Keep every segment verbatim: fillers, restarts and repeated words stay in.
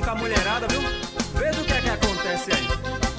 com a mulherada, viu? Veja o que é que acontece aí.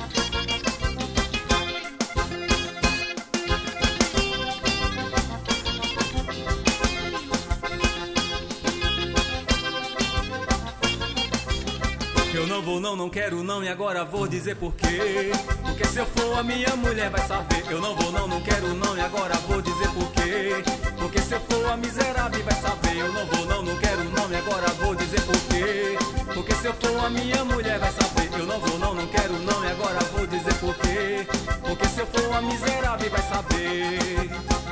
Eu não vou, não, não quero não, e agora vou dizer por quê. Porque se eu for a minha mulher vai saber. Eu não vou, não, não quero não, e agora vou dizer por quê. Porque se eu for a miserável vai saber. Eu não vou, não, não quero não, e agora vou dizer por quê. Porque se eu for a minha mulher vai saber. Eu não vou, não, não quero não, e agora vou dizer por quê. Porque se eu for a miserável vai saber.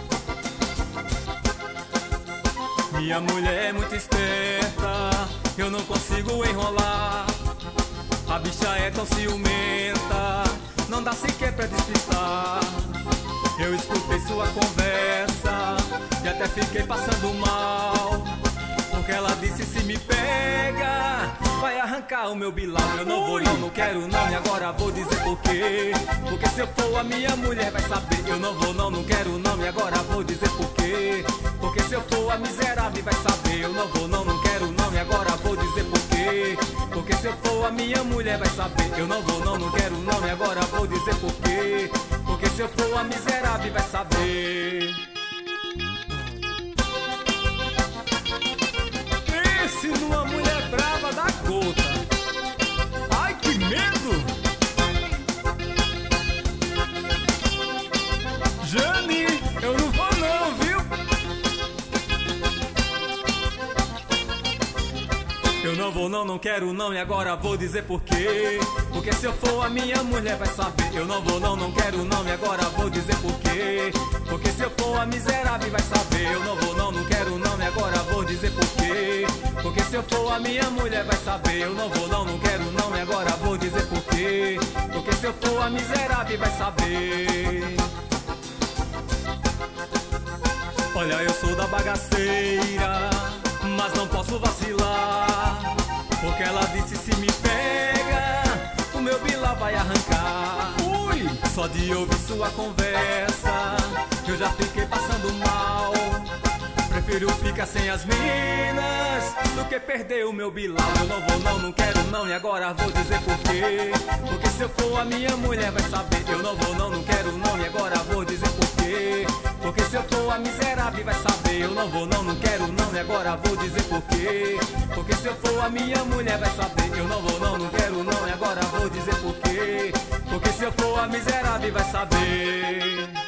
Minha mulher é muito esperta, eu não consigo enrolar. A bicha é tão ciumenta, não dá sequer pra despistar. Eu escutei sua conversa e até fiquei passando mal. Porque ela disse: se me pega, vai arrancar o meu bilal. Eu não vou, não, não quero não, e agora vou dizer por quê. Porque se eu for a minha mulher vai saber. Eu não vou, não, não quero não, e agora vou dizer por quê. Porque se eu for a miserável vai saber. Eu não vou, não, não quero não, e agora vou dizer por quê. Porque se eu for a minha mulher vai saber. Eu não vou, não, não quero não, e agora vou dizer por quê. Porque se eu for a miserável vai saber. Pense numa mulher brava da gota. Ai, que medo! Jane, eu não vou não, viu? Eu não vou, não, não quero não, e agora vou dizer por quê. Porque se eu for a minha mulher vai saber. Eu não vou, não, não quero não, e agora vou dizer por quê. Porque se eu for a miserável vai saber. Eu não vou, não, não quero não, e agora vou dizer por quê. Porque se eu for a minha mulher vai saber. Eu não vou, não, não quero não, e agora vou dizer por quê. Porque se eu for a miserável vai saber. Olha, eu sou da bagaceira, mas não posso vacilar. Porque ela disse: se me pega, o meu bilá vai arrancar. Ui! Só de ouvir sua conversa eu já fiquei passando mal. Prefiro ficar sem as minas do que perder o meu bilal. Eu não vou, não, não quero não, e agora vou dizer por quê. Porque se eu for a minha mulher vai saber. Eu não vou, não, não quero não, e agora vou dizer por quê. Porque se eu for a miserável vai saber. Eu não vou, não, não quero não, e agora vou dizer por quê. Porque se eu for a minha mulher vai saber. Eu não vou, não, não quero não, e agora vou dizer por quê. Porque se eu for a miserável vai saber.